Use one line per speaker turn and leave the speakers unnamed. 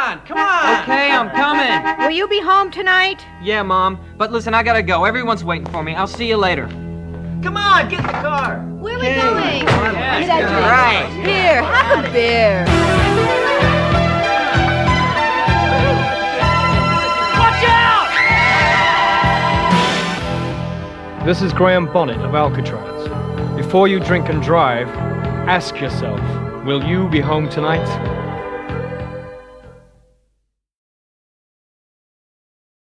on, come on!
Okay, I'm coming.
Will you be home tonight?
Yeah, Mom. But listen, I gotta go. Everyone's waiting for me. I'll see you later.
Come on, get in the car!
Where are we going?
Yes,
That's
good.
right.
Here, have a beer.
Watch out!
This is Graham Bonnet of Alcatraz. Before you drink and drive, ask yourself, will you be home tonight?